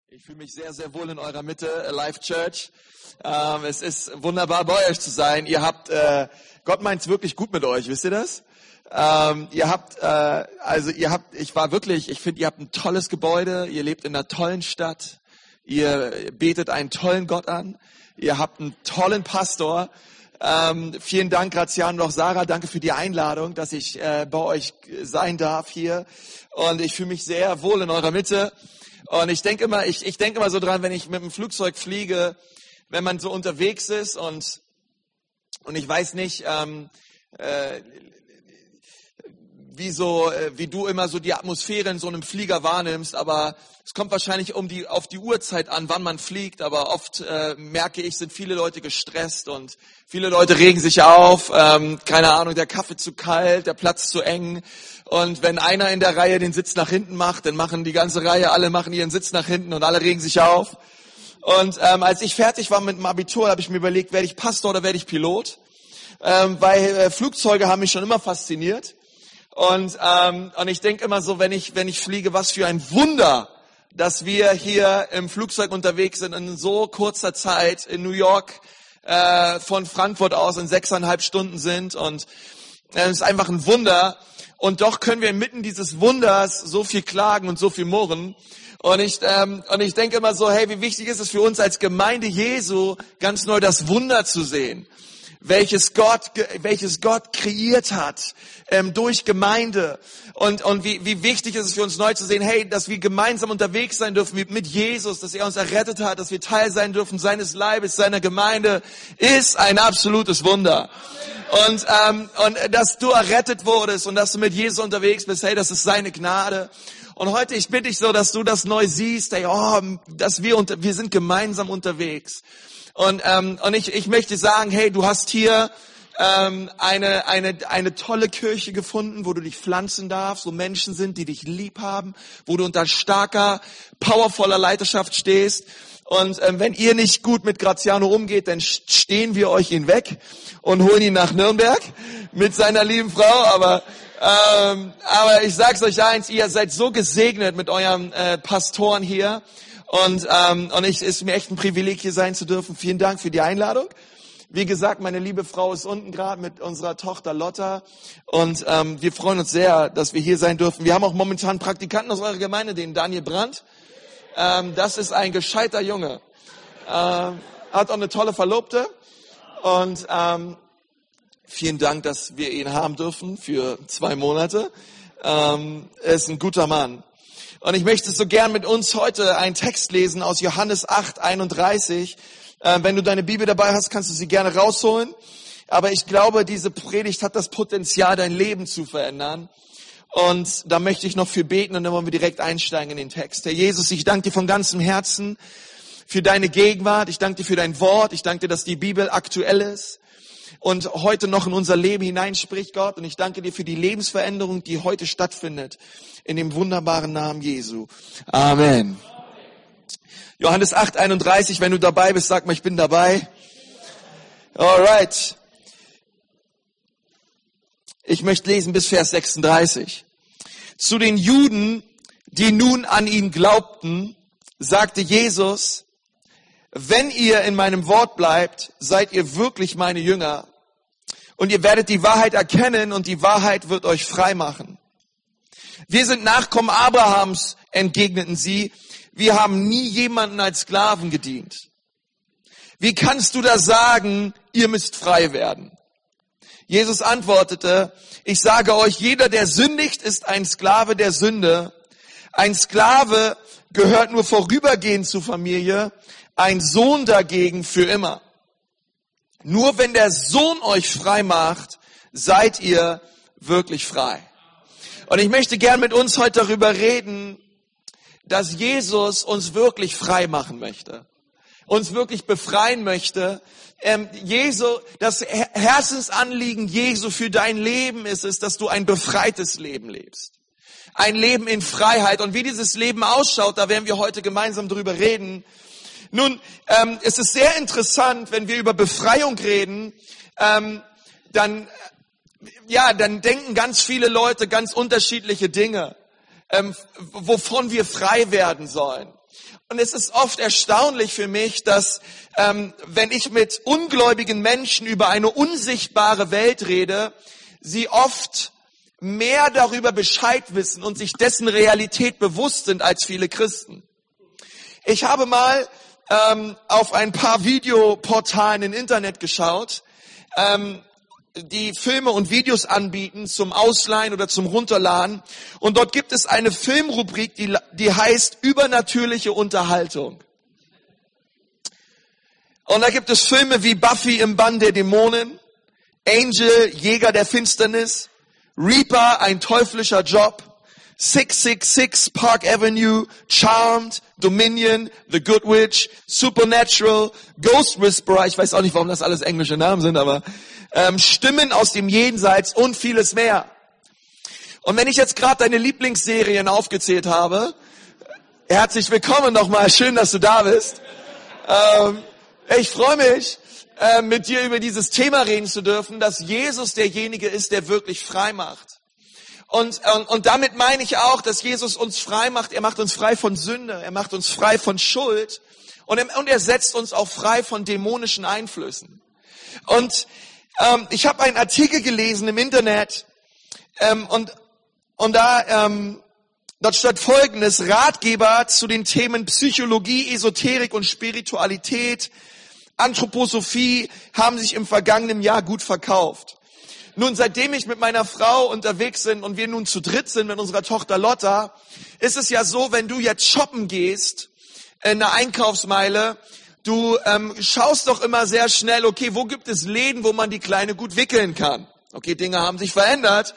Ich fühle mich sehr, sehr wohl in eurer Mitte, Life Church. Es ist wunderbar, bei euch zu sein. Gott meint's wirklich gut mit euch, wisst ihr das? Ich finde, ihr habt ein tolles Gebäude, ihr lebt in einer tollen Stadt, ihr betet einen tollen Gott an, ihr habt einen tollen Pastor. Vielen Dank, Graziano und auch Sarah, danke für die Einladung, dass ich bei euch sein darf hier. Und ich fühle mich sehr wohl in eurer Mitte. Und ich denke immer so dran, wenn ich mit dem Flugzeug fliege, wenn man so unterwegs ist und ich weiß nicht, wie du immer so die Atmosphäre in so einem Flieger wahrnimmst, aber es kommt wahrscheinlich auf die Uhrzeit an, wann man fliegt, aber oft merke ich, sind viele Leute gestresst und viele Leute regen sich auf, keine Ahnung, der Kaffee zu kalt, der Platz zu eng. Und wenn einer in der Reihe den Sitz nach hinten macht, dann machen die ganze Reihe, alle machen ihren Sitz nach hinten und alle regen sich auf. Und als ich fertig war mit dem Abitur, habe ich mir überlegt, werde ich Pastor oder werde ich Pilot? Weil Flugzeuge haben mich schon immer fasziniert. Und ich denke immer so, wenn ich fliege, was für ein Wunder, dass wir hier im Flugzeug unterwegs sind in so kurzer Zeit in New York von Frankfurt aus in 6,5 Stunden sind. Und es ist einfach ein Wunder. Und doch können wir inmitten dieses Wunders so viel klagen und so viel murren. Und ich denke immer so, hey, wie wichtig ist es für uns als Gemeinde Jesu, ganz neu das Wunder zu sehen, welches Gott kreiert hat durch Gemeinde. Und wie wichtig ist es für uns neu zu sehen, hey, dass wir gemeinsam unterwegs sein dürfen mit Jesus, dass er uns errettet hat, dass wir Teil sein dürfen seines Leibes, seiner Gemeinde, ist ein absolutes Wunder. Und dass du errettet wurdest und dass du mit Jesus unterwegs bist, hey, das ist seine Gnade. Und heute, ich bitte dich so, dass du das neu siehst, hey, dass wir sind gemeinsam unterwegs. Und ich möchte sagen, hey, du hast hier eine tolle Kirche gefunden, wo du dich pflanzen darfst, wo Menschen sind, die dich lieb haben, wo du unter starker, powervoller Leiterschaft stehst. Und wenn ihr nicht gut mit Graziano umgeht, dann stehen wir euch ihn weg und holen ihn nach Nürnberg mit seiner lieben Frau. Aber ich sag's euch eins, ihr seid so gesegnet mit euren Pastoren hier. Und es ist mir echt ein Privileg, hier sein zu dürfen. Vielen Dank für die Einladung. Wie gesagt, meine liebe Frau ist unten gerade mit unserer Tochter Lotta. Und wir freuen uns sehr, dass wir hier sein dürfen. Wir haben auch momentan einen Praktikanten aus eurer Gemeinde, den Daniel Brandt. Das ist ein gescheiter Junge. Hat auch eine tolle Verlobte. Und vielen Dank, dass wir ihn haben dürfen für 2 Monate. Er ist ein guter Mann. Und ich möchte so gern mit uns heute einen Text lesen aus Johannes 8:31. Wenn du deine Bibel dabei hast, kannst du sie gerne rausholen. Aber ich glaube, diese Predigt hat das Potenzial, dein Leben zu verändern. Und da möchte ich noch für beten und dann wollen wir direkt einsteigen in den Text. Herr Jesus, ich danke dir von ganzem Herzen für deine Gegenwart. Ich danke dir für dein Wort. Ich danke dir, dass die Bibel aktuell ist und heute noch in unser Leben hineinspricht, Gott. Und ich danke dir für die Lebensveränderung, die heute stattfindet. In dem wunderbaren Namen Jesu. Amen. Johannes 8:31, wenn du dabei bist, sag mal, ich bin dabei. Alright. Ich möchte lesen bis Vers 36. Zu den Juden, die nun an ihn glaubten, sagte Jesus, wenn ihr in meinem Wort bleibt, seid ihr wirklich meine Jünger. Und ihr werdet die Wahrheit erkennen und die Wahrheit wird euch frei machen. Wir sind Nachkommen Abrahams, entgegneten sie. Wir haben nie jemanden als Sklaven gedient. Wie kannst du da sagen, ihr müsst frei werden? Jesus antwortete, ich sage euch, jeder, der sündigt, ist ein Sklave der Sünde. Ein Sklave gehört nur vorübergehend zur Familie, ein Sohn dagegen für immer. Nur wenn der Sohn euch frei macht, seid ihr wirklich frei. Und ich möchte gern mit uns heute darüber reden, dass Jesus uns wirklich frei machen möchte. Uns wirklich befreien möchte. Das Herzensanliegen Jesu für dein Leben ist es, dass du ein befreites Leben lebst. Ein Leben in Freiheit. Und wie dieses Leben ausschaut, da werden wir heute gemeinsam drüber reden. Nun, es ist sehr interessant, wenn wir über Befreiung reden, dann denken ganz viele Leute ganz unterschiedliche Dinge, wovon wir frei werden sollen. Und es ist oft erstaunlich für mich, dass wenn ich mit ungläubigen Menschen über eine unsichtbare Welt rede, sie oft mehr darüber Bescheid wissen und sich dessen Realität bewusst sind als viele Christen. Ich habe mal auf ein paar Videoportalen im Internet geschaut, die Filme und Videos anbieten zum Ausleihen oder zum Runterladen. Und dort gibt es eine Filmrubrik, die heißt übernatürliche Unterhaltung. Und da gibt es Filme wie Buffy im Bann der Dämonen, Angel, Jäger der Finsternis, Reaper, ein teuflischer Job, 666, Park Avenue, Charmed, Dominion, The Good Witch, Supernatural, Ghost Whisperer, ich weiß auch nicht, warum das alles englische Namen sind, aber Stimmen aus dem Jenseits und vieles mehr. Und wenn ich jetzt gerade deine Lieblingsserien aufgezählt habe, herzlich willkommen nochmal, schön, dass du da bist. Ich freue mich, mit dir über dieses Thema reden zu dürfen, dass Jesus derjenige ist, der wirklich frei macht. Und damit meine ich auch, dass Jesus uns frei macht. Er macht uns frei von Sünde, er macht uns frei von Schuld und er setzt uns auch frei von dämonischen Einflüssen. Und ich habe einen Artikel gelesen im Internet dort stand Folgendes: Ratgeber zu den Themen Psychologie, Esoterik und Spiritualität, Anthroposophie haben sich im vergangenen Jahr gut verkauft. Nun, seitdem ich mit meiner Frau unterwegs bin und wir nun zu dritt sind mit unserer Tochter Lotta, ist es ja so, wenn du jetzt shoppen gehst in einer Einkaufsmeile, du schaust doch immer sehr schnell, okay, wo gibt es Läden, wo man die Kleine gut wickeln kann? Okay, Dinge haben sich verändert.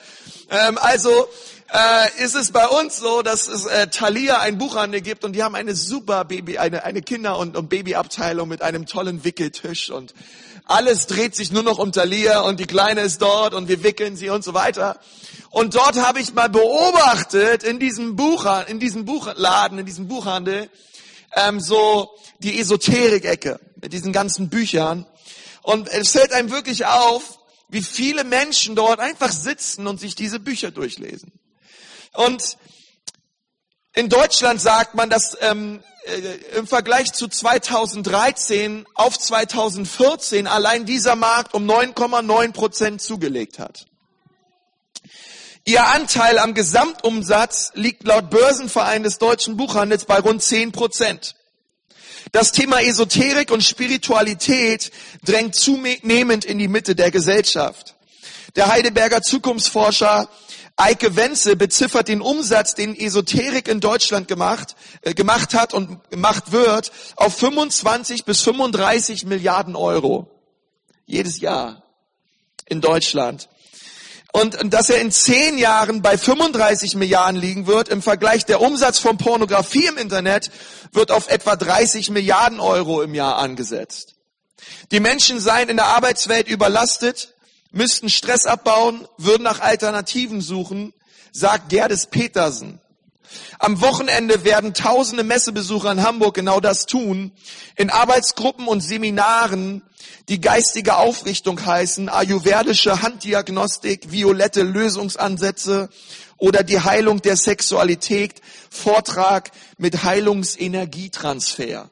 Ist es bei uns so, dass es Thalia einen Buchhandel gibt und die haben eine super eine Kinder- und Babyabteilung mit einem tollen Wickeltisch und alles dreht sich nur noch um Thalia und die Kleine ist dort und wir wickeln sie und so weiter. Und dort habe ich mal beobachtet in diesem Buchhandel, so die Esoterik-Ecke mit diesen ganzen Büchern. Und es fällt einem wirklich auf, wie viele Menschen dort einfach sitzen und sich diese Bücher durchlesen. Und in Deutschland sagt man, dass im Vergleich zu 2013 auf 2014 allein dieser Markt um 9,9% zugelegt hat. Ihr Anteil am Gesamtumsatz liegt laut Börsenverein des deutschen Buchhandels bei rund 10%. Das Thema Esoterik und Spiritualität drängt zunehmend in die Mitte der Gesellschaft. Der Heidelberger Zukunftsforscher Eike Wenzel beziffert den Umsatz, den Esoterik in Deutschland gemacht hat und gemacht wird, auf 25 bis 35 Milliarden Euro. Jedes Jahr in Deutschland. Und dass er in 10 Jahren bei 35 Milliarden liegen wird. Im Vergleich der Umsatz von Pornografie im Internet wird auf etwa 30 Milliarden Euro im Jahr angesetzt. Die Menschen seien in der Arbeitswelt überlastet, müssten Stress abbauen, würden nach Alternativen suchen, sagt Gerdis Petersen. Am Wochenende werden tausende Messebesucher in Hamburg genau das tun. In Arbeitsgruppen und Seminaren, die geistige Aufrichtung heißen, ayurvedische Handdiagnostik, violette Lösungsansätze oder die Heilung der Sexualität, Vortrag mit Heilungsenergietransfer.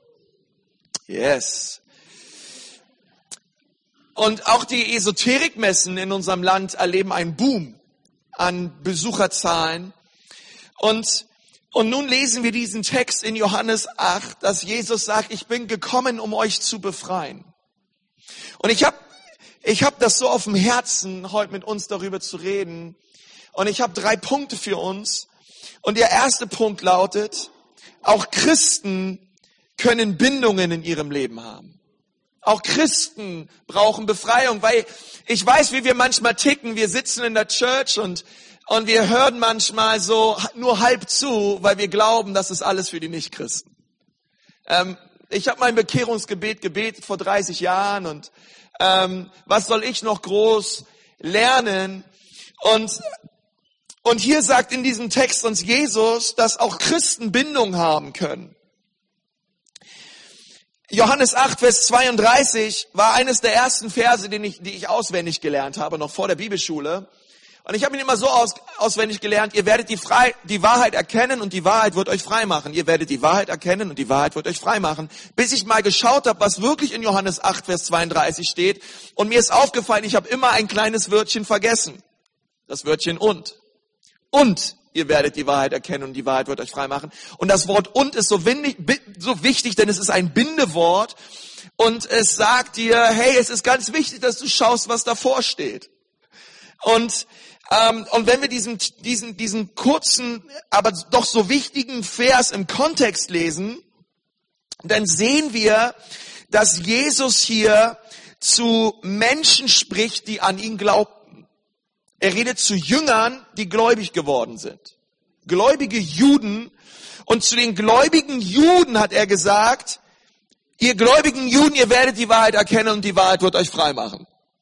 Yes. Und auch die Esoterikmessen in unserem Land erleben einen Boom an Besucherzahlen. Und nun lesen wir diesen Text in Johannes 8, dass Jesus sagt, ich bin gekommen, um euch zu befreien. Und ich hab das so auf dem Herzen, heute mit uns darüber zu reden. Und ich habe 3 Punkte für uns. Und der erste Punkt lautet, auch Christen können Bindungen in ihrem Leben haben. Auch Christen brauchen Befreiung, weil ich weiß, wie wir manchmal ticken. Wir sitzen in der Church und wir hören manchmal so nur halb zu, weil wir glauben, das ist alles für die Nichtchristen. Ich habe mein Bekehrungsgebet gebetet vor 30 Jahren und was soll ich noch groß lernen? Und hier sagt in diesem Text uns Jesus, dass auch Christen Bindung haben können. Johannes 8, Vers 32 war eines der ersten Verse, die ich auswendig gelernt habe, noch vor der Bibelschule. Und ich habe ihn immer so auswendig gelernt, ihr werdet die Wahrheit erkennen und die Wahrheit wird euch frei machen. Ihr werdet die Wahrheit erkennen und die Wahrheit wird euch frei machen. Bis ich mal geschaut habe, was wirklich in Johannes 8, Vers 32 steht. Und mir ist aufgefallen, ich habe immer ein kleines Wörtchen vergessen. Das Wörtchen und. Und ihr werdet die Wahrheit erkennen und die Wahrheit wird euch frei machen. Und das Wort und ist so wichtig, denn es ist ein Bindewort. Und es sagt dir, hey, es ist ganz wichtig, dass du schaust, was davor steht. Und wenn wir diesen kurzen, aber doch so wichtigen Vers im Kontext lesen, dann sehen wir, dass Jesus hier zu Menschen spricht, die an ihn glaubten. Er redet zu Jüngern, die gläubig geworden sind. Gläubige Juden. Und zu den gläubigen Juden hat er gesagt, ihr gläubigen Juden, ihr werdet die Wahrheit erkennen und die Wahrheit wird euch frei machen.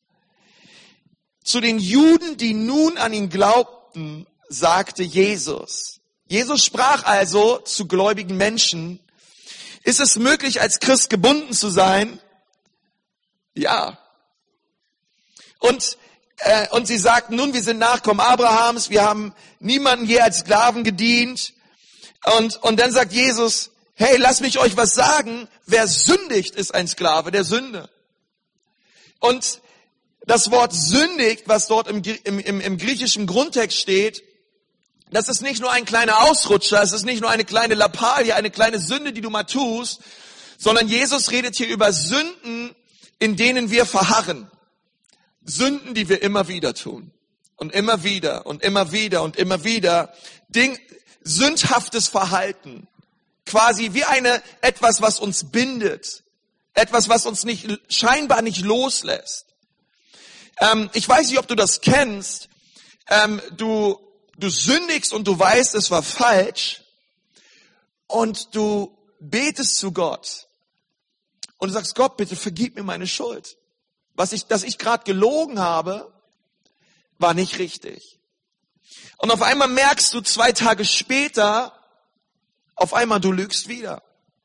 Zu den Juden, die nun an ihn glaubten, sagte Jesus. Jesus sprach also zu gläubigen Menschen. Ist es möglich, als Christ gebunden zu sein? Ja. Und sie sagten, nun, wir sind Nachkommen Abrahams, wir haben niemanden je als Sklaven gedient. Und dann sagt Jesus, hey, lasst mich euch was sagen. Wer sündigt, ist ein Sklave der Sünde. Und das Wort sündigt, was dort im griechischen Grundtext steht, das ist nicht nur ein kleiner Ausrutscher, es ist nicht nur eine kleine Lappalie, eine kleine Sünde, die du mal tust, sondern Jesus redet hier über Sünden, in denen wir verharren. Sünden, die wir immer wieder tun. Und immer wieder und immer wieder und immer wieder. Sündhaftes Verhalten. Quasi wie etwas, was uns bindet. Etwas, was uns scheinbar nicht loslässt. Ich weiß nicht, ob du das kennst. Du sündigst und du weißt, es war falsch. Und du betest zu Gott. Und du sagst, Gott, bitte vergib mir meine Schuld. Dass ich gerade gelogen habe, war nicht richtig. Und auf einmal merkst du 2 Tage später, auf einmal du lügst wieder.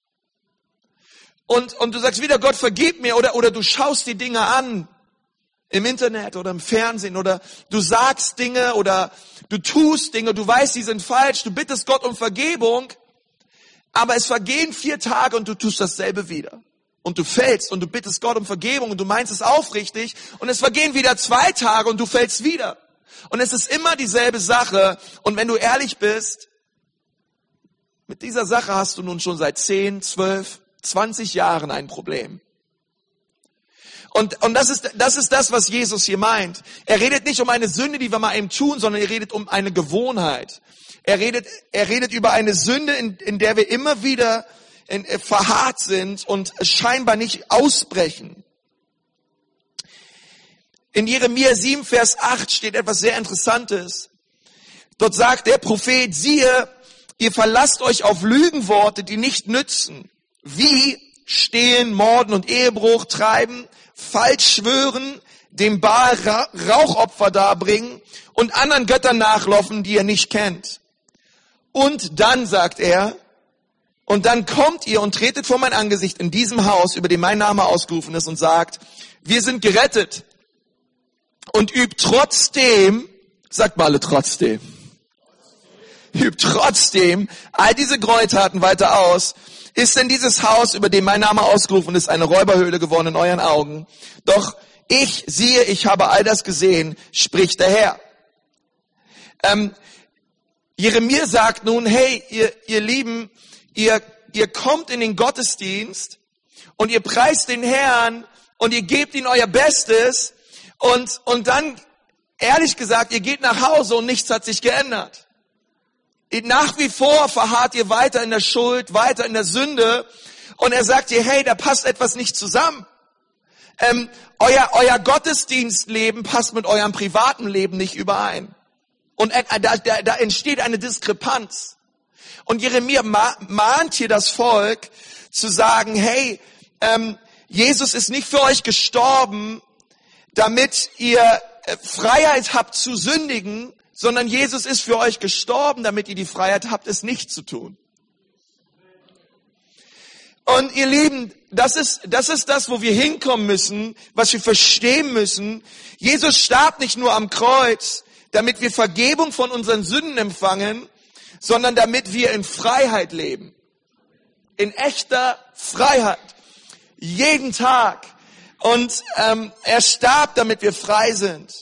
Und du sagst wieder, Gott, vergib mir. Oder du schaust die Dinge an. Im Internet oder im Fernsehen oder du sagst Dinge oder du tust Dinge, du weißt, die sind falsch, du bittest Gott um Vergebung, aber es vergehen 4 Tage und du tust dasselbe wieder. Und du fällst und du bittest Gott um Vergebung und du meinst es aufrichtig und es vergehen wieder 2 Tage und du fällst wieder. Und es ist immer dieselbe Sache und wenn du ehrlich bist, mit dieser Sache hast du nun schon seit 10, 12, 20 Jahren ein Problem. Und das ist das, was Jesus hier meint. Er redet nicht um eine Sünde, die wir mal eben tun, sondern er redet um eine Gewohnheit. Er redet über eine Sünde, in der wir immer wieder verharrt sind und scheinbar nicht ausbrechen. In Jeremia 7, Vers 8 steht etwas sehr Interessantes. Dort sagt der Prophet, siehe, ihr verlasst euch auf Lügenworte, die nicht nützen. Wie stehlen, morden und Ehebruch treiben, falsch schwören, dem Baal Rauchopfer darbringen und anderen Göttern nachlaufen, die ihr nicht kennt. Und dann, sagt er, und dann kommt ihr und tretet vor mein Angesicht in diesem Haus, über dem mein Name ausgerufen ist, und sagt, wir sind gerettet. Und übt trotzdem, sagt mal alle trotzdem, übt trotzdem all diese Gräueltaten weiter aus. Ist denn dieses Haus, über dem mein Name ausgerufen ist, eine Räuberhöhle geworden in euren Augen? Doch ich habe all das gesehen, spricht der Herr. Jeremia sagt nun, hey, ihr Lieben, ihr kommt in den Gottesdienst und ihr preist den Herrn und ihr gebt ihm euer Bestes und dann, ehrlich gesagt, ihr geht nach Hause und nichts hat sich geändert. Nach wie vor verharrt ihr weiter in der Schuld, weiter in der Sünde. Und er sagt dir, hey, da passt etwas nicht zusammen. Euer Gottesdienstleben passt mit eurem privaten Leben nicht überein. Und da entsteht eine Diskrepanz. Und Jeremia mahnt hier das Volk zu sagen, hey, Jesus ist nicht für euch gestorben, damit ihr Freiheit habt zu sündigen, sondern Jesus ist für euch gestorben, damit ihr die Freiheit habt, es nicht zu tun. Und ihr Lieben, das ist das, wo wir hinkommen müssen, was wir verstehen müssen. Jesus starb nicht nur am Kreuz, damit wir Vergebung von unseren Sünden empfangen, sondern damit wir in Freiheit leben. In echter Freiheit. Jeden Tag. Und er starb, damit wir frei sind.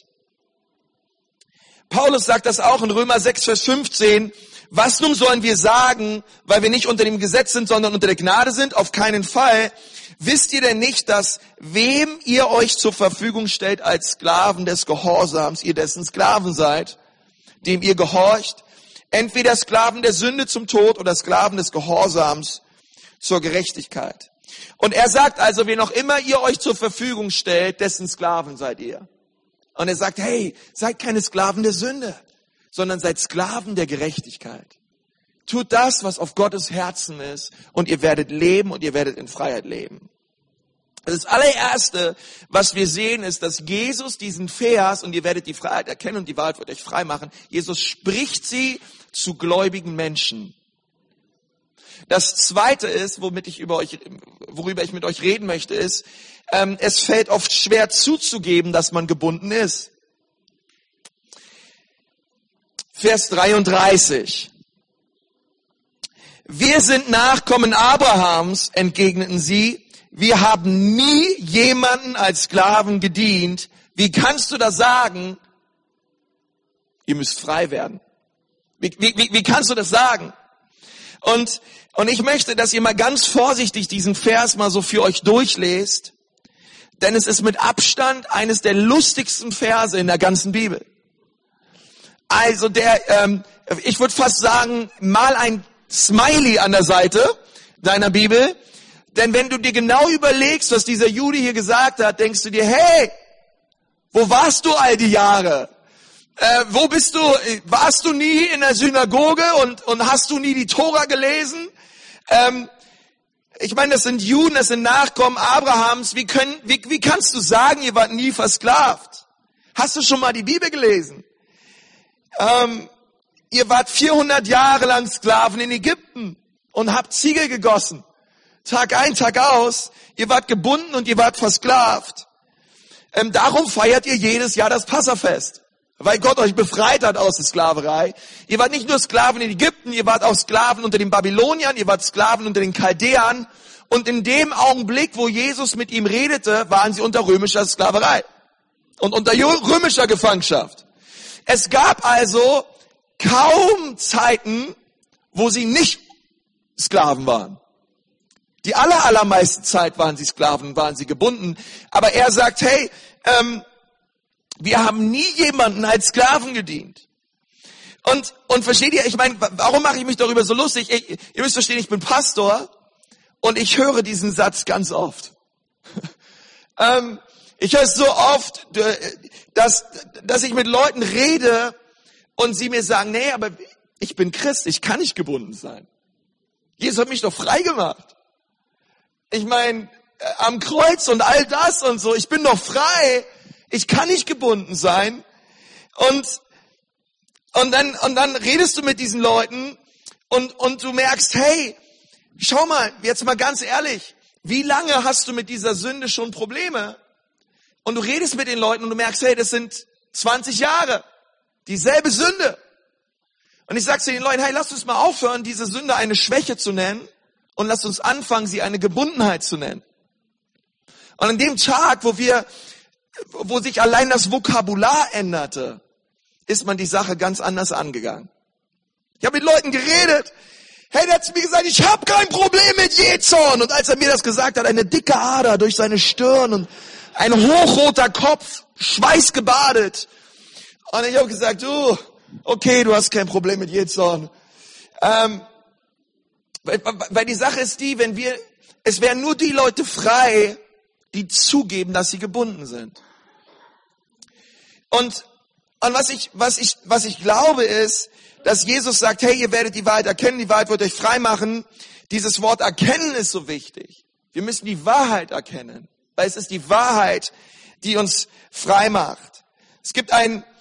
Paulus sagt das auch in Römer 6, Vers 15. Was nun sollen wir sagen, weil wir nicht unter dem Gesetz sind, sondern unter der Gnade sind? Auf keinen Fall. Wisst ihr denn nicht, dass wem ihr euch zur Verfügung stellt als Sklaven des Gehorsams, ihr dessen Sklaven seid, dem ihr gehorcht, entweder Sklaven der Sünde zum Tod oder Sklaven des Gehorsams zur Gerechtigkeit. Und er sagt also, wen auch immer ihr euch zur Verfügung stellt, dessen Sklaven seid ihr. Und er sagt, hey, seid keine Sklaven der Sünde, sondern seid Sklaven der Gerechtigkeit. Tut das, was auf Gottes Herzen ist, und ihr werdet leben und ihr werdet in Freiheit leben. Das allererste, was wir sehen, ist, dass Jesus diesen Vers, und ihr werdet die Freiheit erkennen und die Wahrheit wird euch frei machen, Jesus spricht sie zu gläubigen Menschen. Das zweite ist, worüber ich mit euch reden möchte, ist, es fällt oft schwer zuzugeben, dass man gebunden ist. Vers 33. Wir sind Nachkommen Abrahams, entgegneten sie. Wir haben nie jemanden als Sklaven gedient. Wie kannst du das sagen? Ihr müsst frei werden. Wie kannst du das sagen? Und ich möchte, dass ihr mal ganz vorsichtig diesen Vers mal so für euch durchlest, denn es ist mit Abstand eines der lustigsten Verse in der ganzen Bibel. Also ich würde fast sagen, mal ein Smiley an der Seite deiner Bibel, denn wenn du dir genau überlegst, was dieser Jude hier gesagt hat, denkst du dir, hey, wo warst du all die Jahre? Wo bist du? Warst du nie in der Synagoge und hast du nie die Tora gelesen? Ich meine, das sind Juden, das sind Nachkommen Abrahams. Wie kannst du sagen, ihr wart nie versklavt? Hast du schon mal die Bibel gelesen? Ihr wart 400 Jahre lang Sklaven in Ägypten und habt Ziegel gegossen. Tag ein, Tag aus. Ihr wart gebunden und ihr wart versklavt. Darum feiert ihr jedes Jahr das Passafest. Weil Gott euch befreit hat aus der Sklaverei. Ihr wart nicht nur Sklaven in Ägypten, ihr wart auch Sklaven unter den Babyloniern, ihr wart Sklaven unter den Chaldäern. Und in dem Augenblick, wo Jesus mit ihm redete, waren sie unter römischer Sklaverei und unter römischer Gefangenschaft. Es gab also kaum Zeiten, wo sie nicht Sklaven waren. Die allermeiste Zeit waren sie Sklaven, waren sie gebunden. Aber er sagt, hey, wir haben nie jemanden als Sklaven gedient. Und versteht ihr, ich meine, warum mache ich mich darüber so lustig? Ihr müsst verstehen, ich bin Pastor und ich höre diesen Satz ganz oft. Ich höre es so oft, dass ich mit Leuten rede und sie mir sagen, nee, aber ich bin Christ, ich kann nicht gebunden sein. Jesus hat mich doch frei gemacht. Ich meine, am Kreuz und all das und so, ich bin doch frei. Ich kann nicht gebunden sein. Und dann redest du mit diesen Leuten und du merkst, hey, schau mal, jetzt mal ganz ehrlich, wie lange hast du mit dieser Sünde schon Probleme? Und du redest mit den Leuten und du merkst, hey, das sind 20 Jahre. Dieselbe Sünde. Und ich sag zu den Leuten, hey, lasst uns mal aufhören, diese Sünde eine Schwäche zu nennen und lasst uns anfangen, sie eine Gebundenheit zu nennen. Und an dem Tag, wo sich allein das Vokabular änderte, ist man die Sache ganz anders angegangen. Ich habe mit Leuten geredet. Hey, der hat zu mir gesagt, ich habe kein Problem mit Jähzorn. Und als er mir das gesagt hat, eine dicke Ader durch seine Stirn und ein hochroter Kopf, schweißgebadet. Und ich habe gesagt, okay, du hast kein Problem mit Jähzorn. Weil die Sache ist die, es wären nur die Leute frei, die zugeben, dass sie gebunden sind. Und was ich glaube ist, dass Jesus sagt, hey, ihr werdet die Wahrheit erkennen, die Wahrheit wird euch frei machen. Dieses Wort erkennen ist so wichtig. Wir müssen die Wahrheit erkennen, weil es ist die Wahrheit, die uns frei macht. Es gibt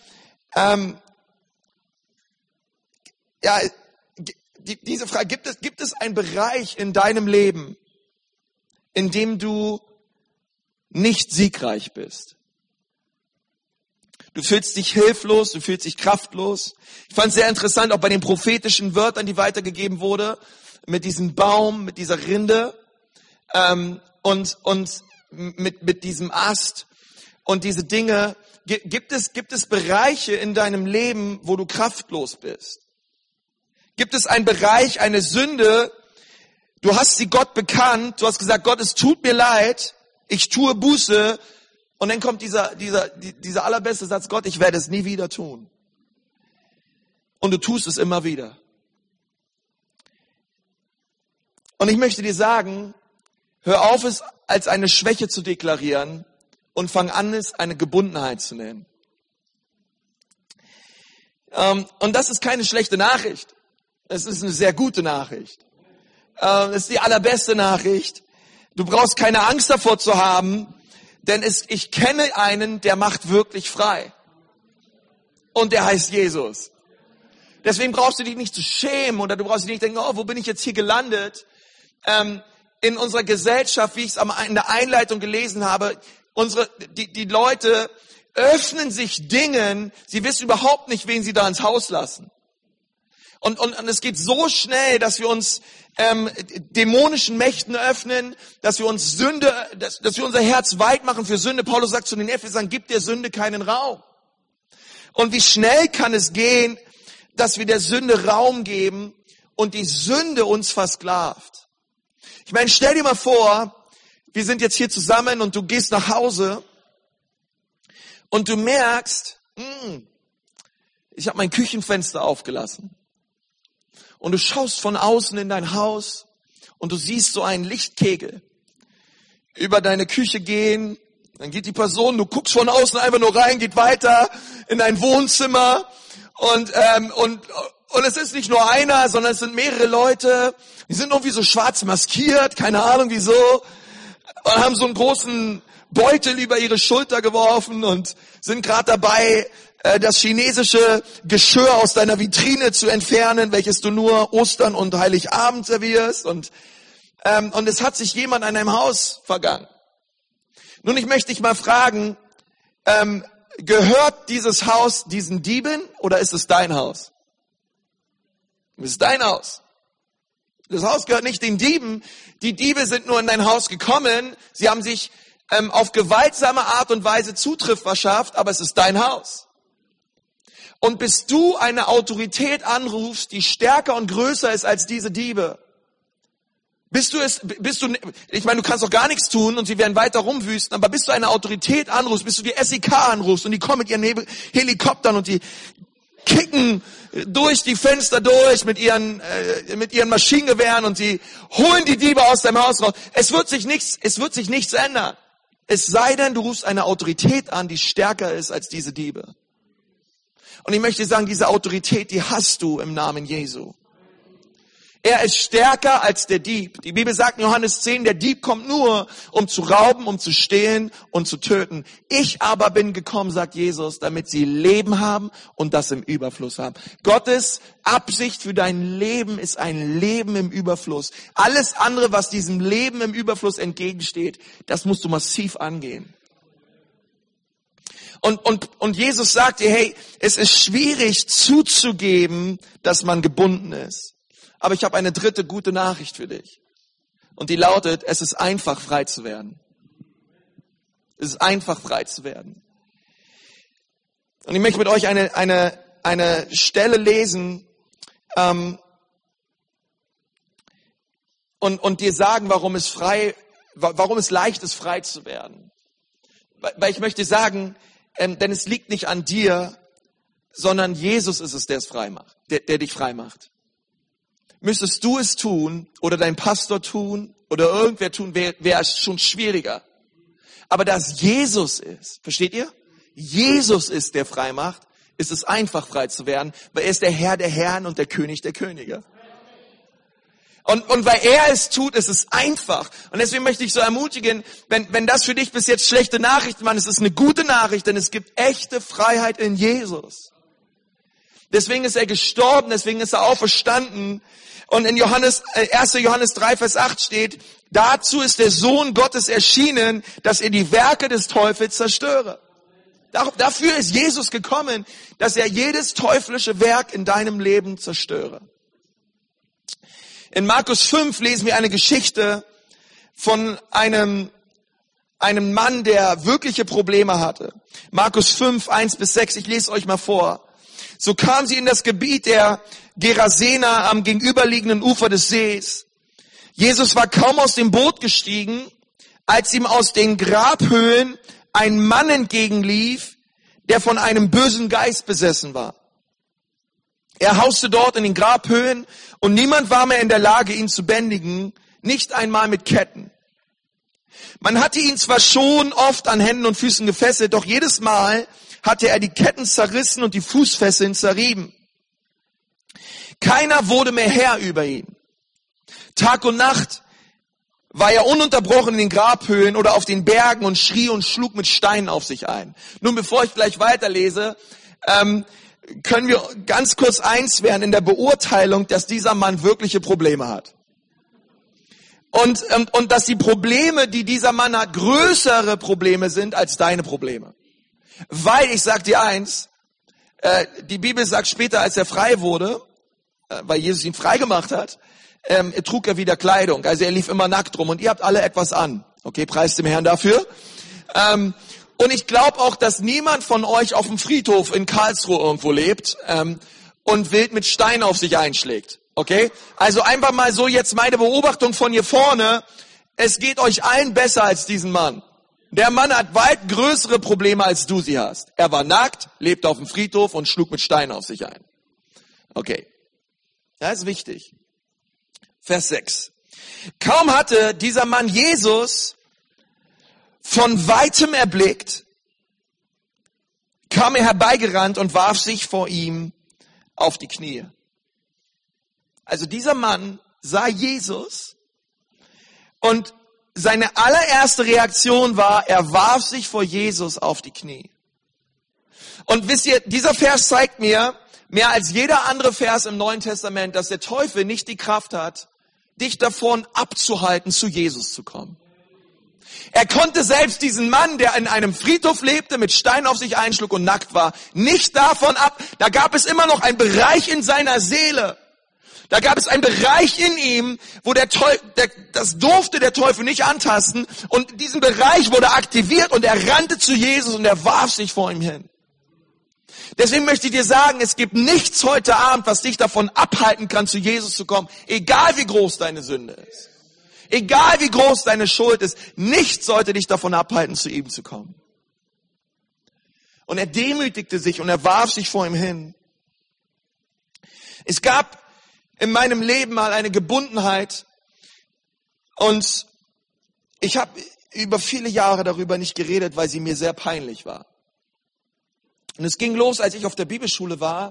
diese Frage, gibt es einen Bereich in deinem Leben, in dem du nicht siegreich bist? Du fühlst dich hilflos, du fühlst dich kraftlos. Ich fand es sehr interessant, auch bei den prophetischen Wörtern, die weitergegeben wurde, mit diesem Baum, mit dieser Rinde und mit diesem Ast und diese Dinge. Gibt es Bereiche in deinem Leben, wo du kraftlos bist? Gibt es einen Bereich, eine Sünde, du hast sie Gott bekannt, du hast gesagt, Gott, es tut mir leid, ich tue Buße, und dann kommt dieser allerbeste Satz, Gott, ich werde es nie wieder tun. Und du tust es immer wieder. Und ich möchte dir sagen, hör auf, es als eine Schwäche zu deklarieren und fang an, es eine Gebundenheit zu nennen. Und das ist keine schlechte Nachricht. Es ist eine sehr gute Nachricht. Das ist die allerbeste Nachricht. Du brauchst keine Angst davor zu haben, denn ich kenne einen, der macht wirklich frei. Und der heißt Jesus. Deswegen brauchst du dich nicht zu schämen oder du brauchst dich nicht denken, oh, wo bin ich jetzt hier gelandet? In unserer Gesellschaft, wie ich es in der Einleitung gelesen habe, die Leute öffnen sich Dingen, sie wissen überhaupt nicht, wen sie da ins Haus lassen. Und es geht so schnell, dass wir uns dämonischen Mächten öffnen, dass wir uns Sünde, dass wir unser Herz weit machen für Sünde. Paulus sagt zu den Ephesern, gib der Sünde keinen Raum. Und wie schnell kann es gehen, dass wir der Sünde Raum geben und die Sünde uns versklavt. Ich meine, stell dir mal vor, wir sind jetzt hier zusammen und du gehst nach Hause und du merkst, ich habe mein Küchenfenster aufgelassen. Und du schaust von außen in dein Haus und du siehst so einen Lichtkegel über deine Küche gehen. Dann geht die Person, du guckst von außen einfach nur rein, geht weiter in dein Wohnzimmer und es ist nicht nur einer, sondern es sind mehrere Leute. Die sind irgendwie so schwarz maskiert, keine Ahnung wieso, und haben so einen großen Beutel über ihre Schulter geworfen und sind gerade dabei, das chinesische Geschirr aus deiner Vitrine zu entfernen, welches du nur Ostern und Heiligabend servierst. Und es hat sich jemand an deinem Haus vergangen. Nun, ich möchte dich mal fragen, gehört dieses Haus diesen Dieben oder ist es dein Haus? Es ist dein Haus. Das Haus gehört nicht den Dieben. Die Diebe sind nur in dein Haus gekommen. Sie haben sich auf gewaltsame Art und Weise Zutritt verschafft, aber es ist dein Haus. Und bis du eine Autorität anrufst, die stärker und größer ist als diese Diebe, ich meine, du kannst doch gar nichts tun und sie werden weiter rumwüsten, aber bis du eine Autorität anrufst, bis du die SEK anrufst und die kommen mit ihren Helikoptern und die kicken durch die Fenster durch mit ihren Maschinengewehren und sie holen die Diebe aus deinem Haus raus. Es wird sich nichts ändern. Es sei denn, du rufst eine Autorität an, die stärker ist als diese Diebe. Und ich möchte sagen, diese Autorität, die hast du im Namen Jesu. Er ist stärker als der Dieb. Die Bibel sagt in Johannes 10, der Dieb kommt nur, um zu rauben, um zu stehlen und zu töten. Ich aber bin gekommen, sagt Jesus, damit sie Leben haben und das im Überfluss haben. Gottes Absicht für dein Leben ist ein Leben im Überfluss. Alles andere, was diesem Leben im Überfluss entgegensteht, das musst du massiv angehen. Und Jesus sagt dir, hey, es ist schwierig zuzugeben, dass man gebunden ist. Aber ich habe eine dritte gute Nachricht für dich. Und die lautet, es ist einfach frei zu werden. Es ist einfach frei zu werden. Und ich möchte mit euch eine Stelle lesen und dir sagen, warum es leicht ist, frei zu werden. Weil ich möchte sagen, denn es liegt nicht an dir, sondern Jesus ist es, der es frei macht, der dich frei macht. Müsstest du es tun oder dein Pastor tun oder irgendwer tun, wäre es schon schwieriger. Aber da es Jesus ist, versteht ihr? Jesus ist, der frei macht, ist es einfach frei zu werden, weil er ist der Herr der Herren und der König der Könige. Und weil er es tut, ist es einfach. Und deswegen möchte ich so ermutigen, wenn das für dich bis jetzt schlechte Nachrichten waren, es ist eine gute Nachricht, denn es gibt echte Freiheit in Jesus. Deswegen ist er gestorben, deswegen ist er auferstanden. Und in 1. Johannes 3, Vers 8 steht, dazu ist der Sohn Gottes erschienen, dass er die Werke des Teufels zerstöre. Dafür ist Jesus gekommen, dass er jedes teuflische Werk in deinem Leben zerstöre. In Markus 5 lesen wir eine Geschichte von einem Mann, der wirkliche Probleme hatte. Markus 5, 1-6, ich lese euch mal vor. So kam sie in das Gebiet der Gerasener am gegenüberliegenden Ufer des Sees. Jesus war kaum aus dem Boot gestiegen, als ihm aus den Grabhöhlen ein Mann entgegenlief, der von einem bösen Geist besessen war. Er hauste dort in den Grabhöhlen und niemand war mehr in der Lage, ihn zu bändigen, nicht einmal mit Ketten. Man hatte ihn zwar schon oft an Händen und Füßen gefesselt, doch jedes Mal hatte er die Ketten zerrissen und die Fußfesseln zerrieben. Keiner wurde mehr Herr über ihn. Tag und Nacht war er ununterbrochen in den Grabhöhlen oder auf den Bergen und schrie und schlug mit Steinen auf sich ein. Nun, bevor ich gleich weiterlese, können wir ganz kurz eins werden in der Beurteilung, dass dieser Mann wirkliche Probleme hat. Und dass die Probleme, die dieser Mann hat, größere Probleme sind als deine Probleme. Weil, ich sag dir eins, die Bibel sagt später, als er frei wurde, weil Jesus ihn frei gemacht hat, trug er wieder Kleidung. Also er lief immer nackt rum und ihr habt alle etwas an. Okay, preist dem Herrn dafür. Und ich glaube auch, dass niemand von euch auf dem Friedhof in Karlsruhe irgendwo lebt und wild mit Steinen auf sich einschlägt. Okay? Also einfach mal so jetzt meine Beobachtung von hier vorne. Es geht euch allen besser als diesen Mann. Der Mann hat weit größere Probleme, als du sie hast. Er war nackt, lebte auf dem Friedhof und schlug mit Steinen auf sich ein. Okay. Das ist wichtig. Vers 6. Kaum hatte dieser Mann Jesus von weitem erblickt, kam er herbeigerannt und warf sich vor ihm auf die Knie. Also dieser Mann sah Jesus und seine allererste Reaktion war, er warf sich vor Jesus auf die Knie. Und wisst ihr, dieser Vers zeigt mir, mehr als jeder andere Vers im Neuen Testament, dass der Teufel nicht die Kraft hat, dich davon abzuhalten, zu Jesus zu kommen. Er konnte selbst diesen Mann, der in einem Friedhof lebte, mit Steinen auf sich einschlug und nackt war, nicht davon ab. Da gab es immer noch einen Bereich in seiner Seele. Da gab es einen Bereich in ihm, wo das durfte der Teufel nicht antasten. Und diesen Bereich wurde aktiviert und er rannte zu Jesus und er warf sich vor ihm hin. Deswegen möchte ich dir sagen, es gibt nichts heute Abend, was dich davon abhalten kann, zu Jesus zu kommen. Egal wie groß deine Sünde ist. Egal wie groß deine Schuld ist. Nichts sollte dich davon abhalten, zu ihm zu kommen. Und er demütigte sich und er warf sich vor ihm hin. Es gab in meinem Leben mal eine Gebundenheit und ich habe über viele Jahre darüber nicht geredet, weil sie mir sehr peinlich war. Und es ging los, als ich auf der Bibelschule war,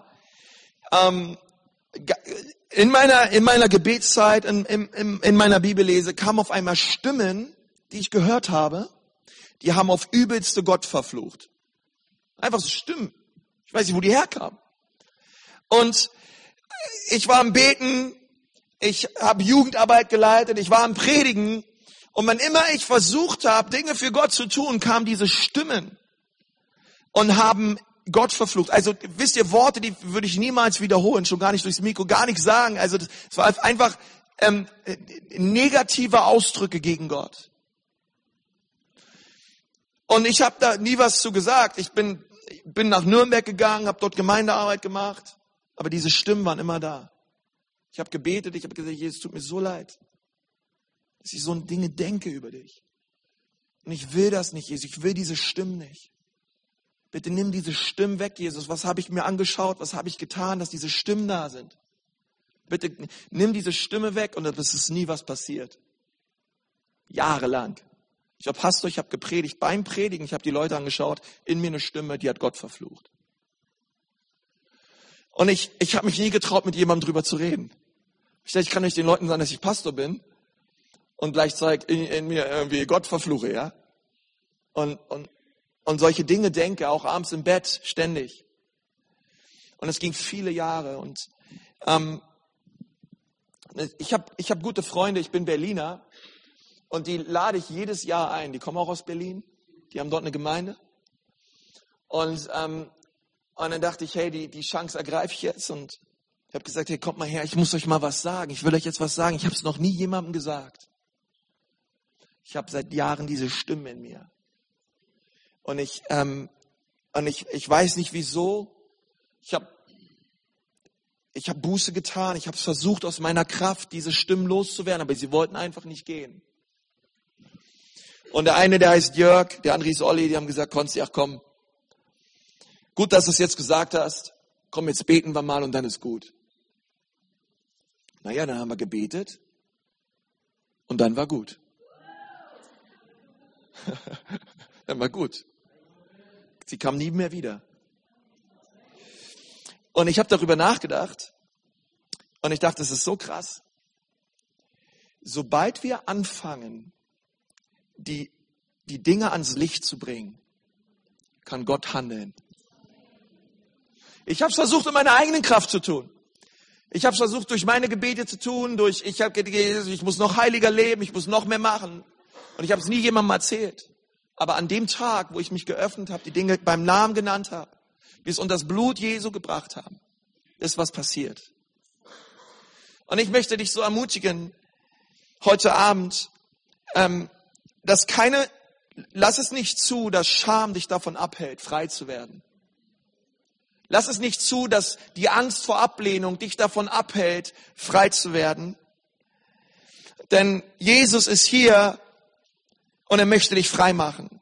in meiner Gebetszeit, in meiner Bibellese, kamen auf einmal Stimmen, die ich gehört habe, die haben auf übelste Gott verflucht. Einfach so Stimmen. Ich weiß nicht, wo die herkamen. Und ich war am Beten, ich habe Jugendarbeit geleitet, ich war am Predigen. Und wann immer ich versucht habe, Dinge für Gott zu tun, kamen diese Stimmen und haben Gott verflucht. Also wisst ihr, Worte, die würde ich niemals wiederholen, schon gar nicht durchs Mikro, gar nicht sagen. Also es war einfach negative Ausdrücke gegen Gott. Und ich habe da nie was zu gesagt. Ich bin nach Nürnberg gegangen, habe dort Gemeindearbeit gemacht. Aber diese Stimmen waren immer da. Ich habe gebetet, ich habe gesagt, Jesus, tut mir so leid, dass ich so Dinge denke über dich. Und ich will das nicht, Jesus, ich will diese Stimmen nicht. Bitte nimm diese Stimmen weg, Jesus. Was habe ich mir angeschaut, was habe ich getan, dass diese Stimmen da sind? Bitte nimm diese Stimme weg und es ist nie was passiert. Jahrelang. Ich war Pastor, ich habe gepredigt. Beim Predigen, ich habe die Leute angeschaut, in mir eine Stimme, die hat Gott verflucht. Und ich habe mich nie getraut, mit jemandem drüber zu reden. Ich dachte, ich kann nicht den Leuten sagen, dass ich Pastor bin und gleichzeitig in mir irgendwie Gott verfluche, ja? Und solche Dinge denke, auch abends im Bett, ständig. Und es ging viele Jahre. Und ich hab gute Freunde, ich bin Berliner und die lade ich jedes Jahr ein. Die kommen auch aus Berlin, die haben dort eine Gemeinde. Und dann dachte ich, hey, die Chance ergreife ich jetzt. Und ich habe gesagt, hey, kommt mal her, ich muss euch mal was sagen. Ich will euch jetzt was sagen. Ich habe es noch nie jemandem gesagt. Ich habe seit Jahren diese Stimme in mir. Und ich weiß nicht wieso. Ich habe Buße getan. Ich habe es versucht, aus meiner Kraft diese Stimmen loszuwerden, aber sie wollten einfach nicht gehen. Und der eine, der heißt Jörg, der andere ist Olli, die haben gesagt, Konsti, ach komm, gut, dass du es jetzt gesagt hast. Komm, jetzt beten wir mal und dann ist gut. Naja, dann haben wir gebetet und dann war gut. Dann war gut. Sie kam nie mehr wieder. Und ich habe darüber nachgedacht und ich dachte, das ist so krass. Sobald wir anfangen, die Dinge ans Licht zu bringen, kann Gott handeln. Ich habe es versucht, in meiner eigenen Kraft zu tun. Ich habe es versucht, durch meine Gebete zu tun, ich muss noch heiliger leben, ich muss noch mehr machen. Und ich habe es nie jemandem erzählt. Aber an dem Tag, wo ich mich geöffnet habe, die Dinge beim Namen genannt habe, wir es unter das Blut Jesu gebracht haben, ist was passiert. Und ich möchte dich so ermutigen, heute Abend, lass es nicht zu, dass Scham dich davon abhält, frei zu werden. Lass es nicht zu, dass die Angst vor Ablehnung dich davon abhält, frei zu werden. Denn Jesus ist hier und er möchte dich frei machen.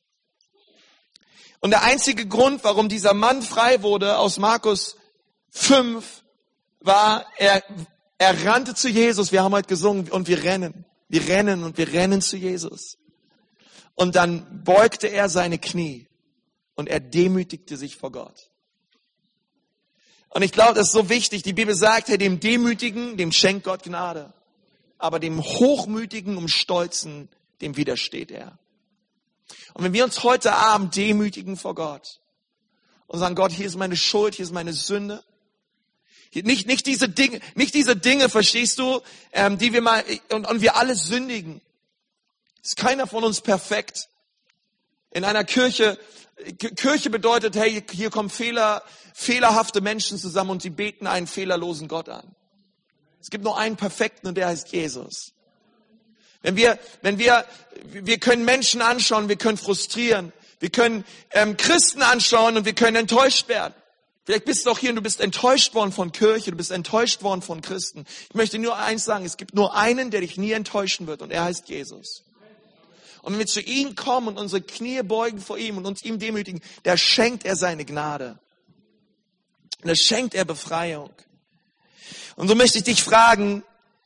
Und der einzige Grund, warum dieser Mann frei wurde, aus Markus 5, war, er rannte zu Jesus. Wir haben heute gesungen und wir rennen. Wir rennen und wir rennen zu Jesus. Und dann beugte er seine Knie und er demütigte sich vor Gott. Und ich glaube, das ist so wichtig. Die Bibel sagt, hey, dem Demütigen, dem schenkt Gott Gnade. Aber dem Hochmütigen und Stolzen, dem widersteht er. Und wenn wir uns heute Abend demütigen vor Gott und sagen, Gott, hier ist meine Schuld, hier ist meine Sünde. Nicht diese Dinge, verstehst du, die wir mal, und wir alle sündigen. Ist keiner von uns perfekt. In einer Kirche bedeutet, hey, hier kommen fehlerhafte Menschen zusammen und sie beten einen fehlerlosen Gott an. Es gibt nur einen Perfekten und der heißt Jesus. Wir können Menschen anschauen, wir können frustrieren, wir können Christen anschauen und wir können enttäuscht werden. Vielleicht bist du auch hier und du bist enttäuscht worden von Kirche, du bist enttäuscht worden von Christen. Ich möchte nur eins sagen, es gibt nur einen, der dich nie enttäuschen wird und er heißt Jesus. Und wenn wir zu ihm kommen und unsere Knie beugen vor ihm und uns ihm demütigen, da schenkt er seine Gnade. Und da schenkt er Befreiung. Und so möchte ich dich fragen,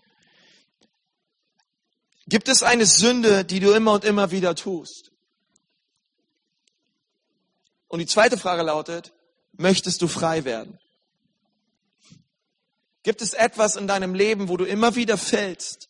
gibt es eine Sünde, die du immer und immer wieder tust? Und die zweite Frage lautet, möchtest du frei werden? Gibt es etwas in deinem Leben, wo du immer wieder fällst?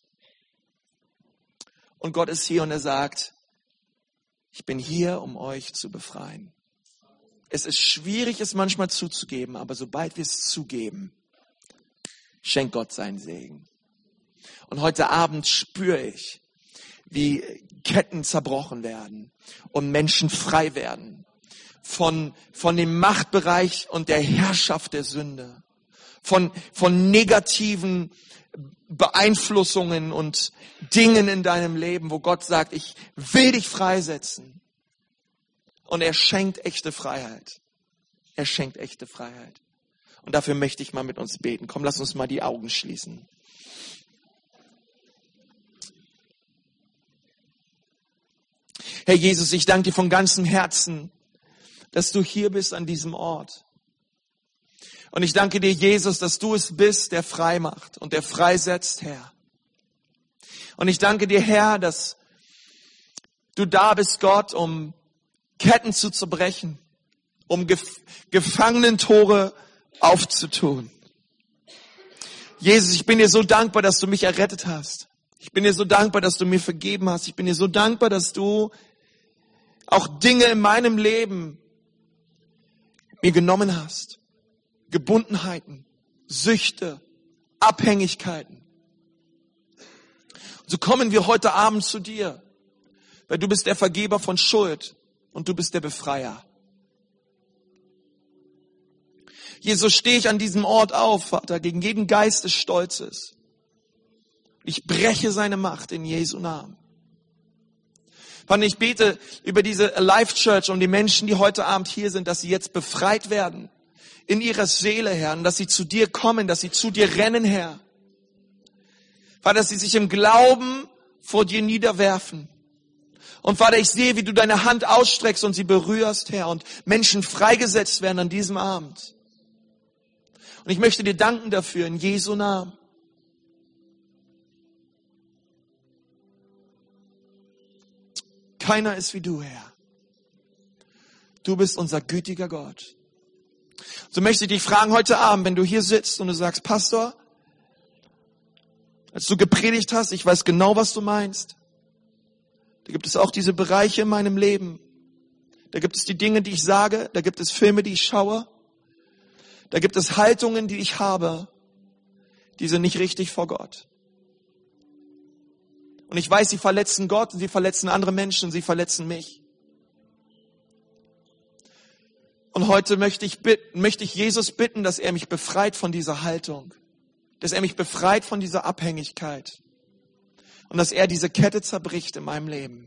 Und Gott ist hier und er sagt, ich bin hier, um euch zu befreien. Es ist schwierig, es manchmal zuzugeben, aber sobald wir es zugeben, schenkt Gott seinen Segen. Und heute Abend spüre ich, wie Ketten zerbrochen werden und Menschen frei werden von dem Machtbereich und der Herrschaft der Sünde, von negativen Beeinflussungen und Dingen in deinem Leben, wo Gott sagt, ich will dich freisetzen. Und er schenkt echte Freiheit. Er schenkt echte Freiheit. Und dafür möchte ich mal mit uns beten. Komm, lass uns mal die Augen schließen. Herr Jesus, ich danke dir von ganzem Herzen, dass du hier bist an diesem Ort. Und ich danke dir, Jesus, dass du es bist, der frei macht und der freisetzt, Herr. Und ich danke dir, Herr, dass du da bist, Gott, um Ketten zu zerbrechen, um Gefangenentore aufzutun. Jesus, ich bin dir so dankbar, dass du mich errettet hast. Ich bin dir so dankbar, dass du mir vergeben hast. Ich bin dir so dankbar, dass du auch Dinge in meinem Leben mir genommen hast. Gebundenheiten, Süchte, Abhängigkeiten. Und so kommen wir heute Abend zu dir, weil du bist der Vergeber von Schuld und du bist der Befreier. Jesus, stehe ich an diesem Ort auf, Vater, gegen jeden Geist des Stolzes. Ich breche seine Macht in Jesu Namen. Vater, ich bete über diese Life Church und die Menschen, die heute Abend hier sind, dass sie jetzt befreit werden in ihrer Seele, Herr, und dass sie zu dir kommen, dass sie zu dir rennen, Herr. Vater, dass sie sich im Glauben vor dir niederwerfen. Und Vater, ich sehe, wie du deine Hand ausstreckst und sie berührst, Herr, und Menschen freigesetzt werden an diesem Abend. Und ich möchte dir danken dafür in Jesu Namen. Keiner ist wie du, Herr. Du bist unser gütiger Gott. So möchte ich dich fragen heute Abend, wenn du hier sitzt und du sagst, Pastor, als du gepredigt hast, ich weiß genau, was du meinst. Da gibt es auch diese Bereiche in meinem Leben. Da gibt es die Dinge, die ich sage. Da gibt es Filme, die ich schaue. Da gibt es Haltungen, die ich habe. Die sind nicht richtig vor Gott. Und ich weiß, sie verletzen Gott und sie verletzen andere Menschen und sie verletzen mich. Und heute möchte ich Jesus bitten, dass er mich befreit von dieser Haltung. Dass er mich befreit von dieser Abhängigkeit. Und dass er diese Kette zerbricht in meinem Leben.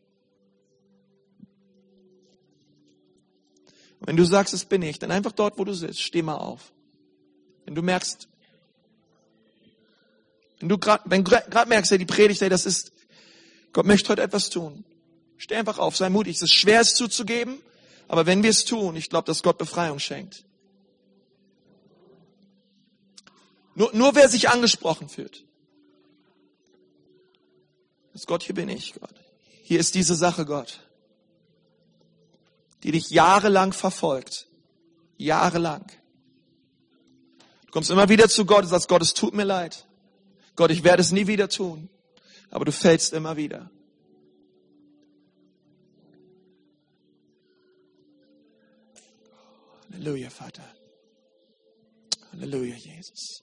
Und wenn du sagst, es bin ich, dann einfach dort, wo du sitzt, steh mal auf. Wenn du merkst, wenn du gerade merkst, die Predigt, das ist, Gott möchte heute etwas tun. Steh einfach auf, sei mutig. Es ist schwer, es zuzugeben, aber wenn wir es tun, ich glaube, dass Gott Befreiung schenkt. Nur wer sich angesprochen fühlt. Das Gott, hier bin ich, Gott. Hier ist diese Sache, Gott, die dich jahrelang verfolgt. Jahrelang. Du kommst immer wieder zu Gott und sagst, Gott, es tut mir leid. Gott, ich werde es nie wieder tun. Aber du fällst immer wieder. Halleluja, Vater. Halleluja, Jesus.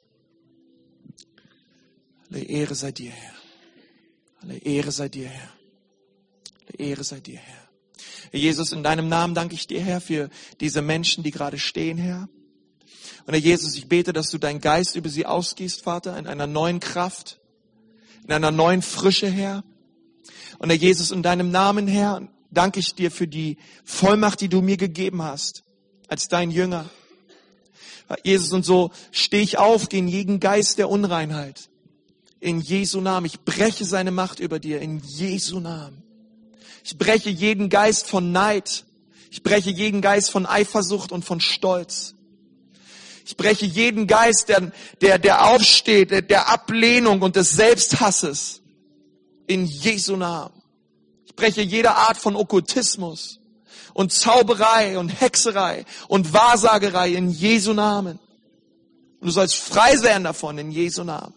Alle Ehre sei dir, Herr. Alle Ehre sei dir, Herr. Alle Ehre sei dir, Herr. Herr Jesus, in deinem Namen danke ich dir, Herr, für diese Menschen, die gerade stehen, Herr. Und Herr Jesus, ich bete, dass du deinen Geist über sie ausgießt, Vater, in einer neuen Kraft, in einer neuen Frische, Herr. Und Herr Jesus, in deinem Namen, Herr, danke ich dir für die Vollmacht, die du mir gegeben hast, als dein Jünger. Herr Jesus, und so stehe ich auf gegen jeden Geist der Unreinheit. In Jesu Namen. Ich breche seine Macht über dir. In Jesu Namen. Ich breche jeden Geist von Neid. Ich breche jeden Geist von Eifersucht und von Stolz. Ich breche jeden Geist, der aufsteht, der Ablehnung und des Selbsthasses. In Jesu Namen. Ich breche jede Art von Okkultismus und Zauberei und Hexerei und Wahrsagerei in Jesu Namen. Und du sollst frei sein davon in Jesu Namen.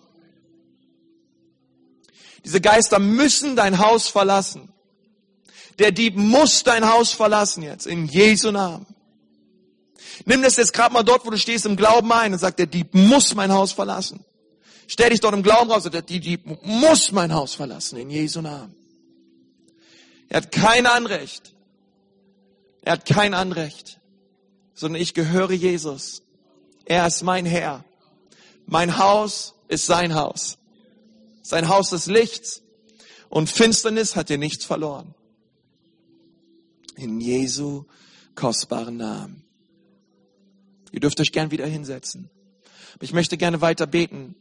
Diese Geister müssen dein Haus verlassen. Der Dieb muss dein Haus verlassen jetzt, in Jesu Namen. Nimm das jetzt gerade mal dort, wo du stehst, im Glauben ein und sag, der Dieb muss mein Haus verlassen. Stell dich dort im Glauben raus, der Dieb muss mein Haus verlassen, in Jesu Namen. Er hat kein Anrecht. Er hat kein Anrecht, sondern ich gehöre Jesus. Er ist mein Herr. Mein Haus ist sein Haus. Sein Haus des Lichts und Finsternis hat dir nichts verloren. In Jesu kostbaren Namen. Ihr dürft euch gern wieder hinsetzen. Ich möchte gerne weiter beten.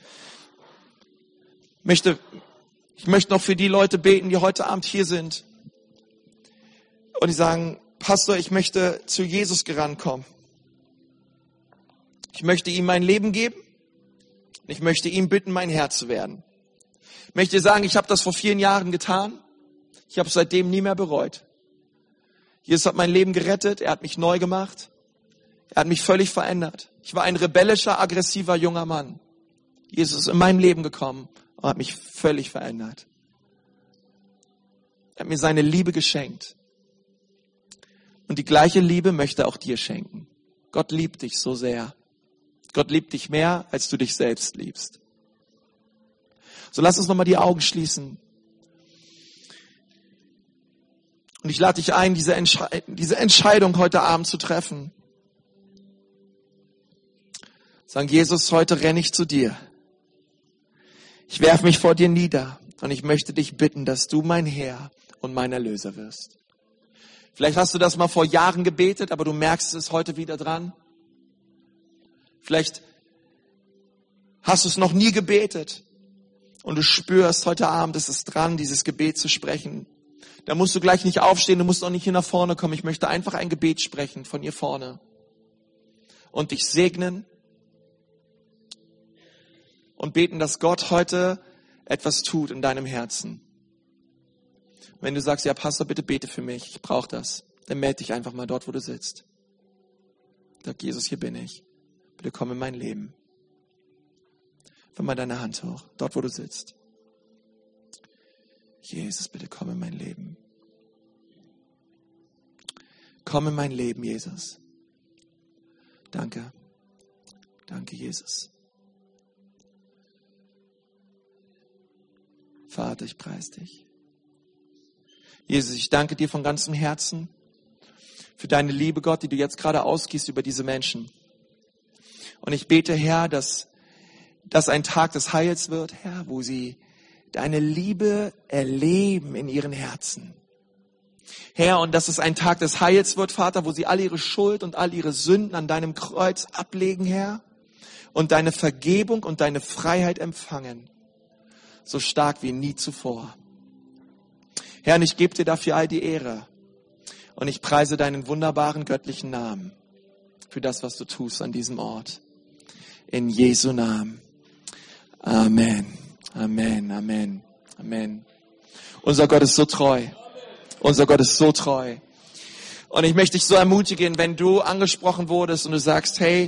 Ich möchte noch für die Leute beten, die heute Abend hier sind und die sagen, Pastor, ich möchte zu Jesus gerankommen. Ich möchte ihm mein Leben geben. Ich möchte ihn bitten, mein Herr zu werden. Ich möchte dir sagen, ich habe das vor 4 Jahren getan. Ich habe es seitdem nie mehr bereut. Jesus hat mein Leben gerettet. Er hat mich neu gemacht. Er hat mich völlig verändert. Ich war ein rebellischer, aggressiver junger Mann. Jesus ist in mein Leben gekommen und hat mich völlig verändert. Er hat mir seine Liebe geschenkt. Und die gleiche Liebe möchte er auch dir schenken. Gott liebt dich so sehr. Gott liebt dich mehr, als du dich selbst liebst. So lass uns nochmal die Augen schließen. Und ich lade dich ein, diese Entscheidung heute Abend zu treffen. Sagen, Jesus, heute renne ich zu dir. Ich werfe mich vor dir nieder und ich möchte dich bitten, dass du mein Herr und mein Erlöser wirst. Vielleicht hast du das mal vor Jahren gebetet, aber du merkst es heute wieder dran. Vielleicht hast du es noch nie gebetet und du spürst heute Abend, es ist dran, dieses Gebet zu sprechen. Da musst du gleich nicht aufstehen, du musst auch nicht hier nach vorne kommen. Ich möchte einfach ein Gebet sprechen von hier vorne und dich segnen und beten, dass Gott heute etwas tut in deinem Herzen. Wenn du sagst, ja Pastor, bitte bete für mich, ich brauche das, dann melde dich einfach mal dort, wo du sitzt. Sag, Jesus, hier bin ich. Bitte komm in mein Leben. Nimm mal deine Hand hoch, dort, wo du sitzt. Jesus, bitte komm in mein Leben. Komm in mein Leben, Jesus. Danke. Danke, Jesus. Vater, ich preise dich. Jesus, ich danke dir von ganzem Herzen für deine Liebe, Gott, die du jetzt gerade ausgießt über diese Menschen. Und ich bete, Herr, dass das ein Tag des Heils wird, Herr, wo sie deine Liebe erleben in ihren Herzen. Herr, und dass es ein Tag des Heils wird, Vater, wo sie all ihre Schuld und all ihre Sünden an deinem Kreuz ablegen, Herr, und deine Vergebung und deine Freiheit empfangen. So stark wie nie zuvor. Herr, und ich gebe dir dafür all die Ehre. Und ich preise deinen wunderbaren göttlichen Namen für das, was du tust an diesem Ort. In Jesu Namen. Amen. Amen. Amen. Amen. Unser Gott ist so treu. Unser Gott ist so treu. Und ich möchte dich so ermutigen, wenn du angesprochen wurdest und du sagst, hey,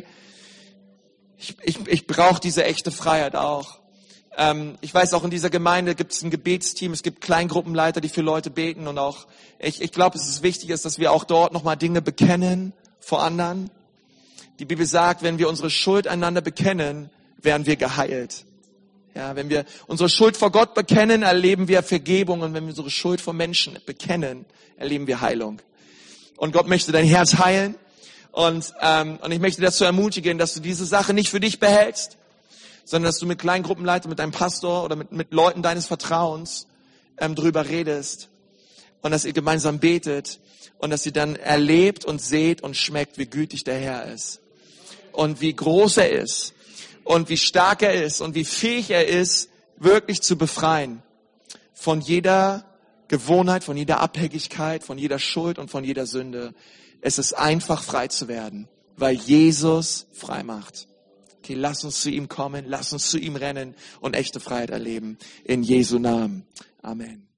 ich brauche diese echte Freiheit auch. Ich weiß, auch in dieser Gemeinde gibt es ein Gebetsteam, es gibt Kleingruppenleiter, die für Leute beten und auch, ich glaube, es ist wichtig, dass wir auch dort nochmal Dinge bekennen vor anderen. Die Bibel sagt, wenn wir unsere Schuld einander bekennen, werden wir geheilt. Ja, wenn wir unsere Schuld vor Gott bekennen, erleben wir Vergebung, und wenn wir unsere Schuld vor Menschen bekennen, erleben wir Heilung. Und Gott möchte dein Herz heilen und ich möchte dazu ermutigen, dass du diese Sache nicht für dich behältst, sondern dass du mit Kleingruppenleitern, mit deinem Pastor oder mit Leuten deines Vertrauens drüber redest und dass ihr gemeinsam betet und dass ihr dann erlebt und seht und schmeckt, wie gütig der Herr ist und wie groß er ist und wie stark er ist und wie fähig er ist, wirklich zu befreien von jeder Gewohnheit, von jeder Abhängigkeit, von jeder Schuld und von jeder Sünde. Es ist einfach, frei zu werden, weil Jesus frei macht. Okay, lass uns zu ihm kommen, lass uns zu ihm rennen und echte Freiheit erleben. In Jesu Namen. Amen.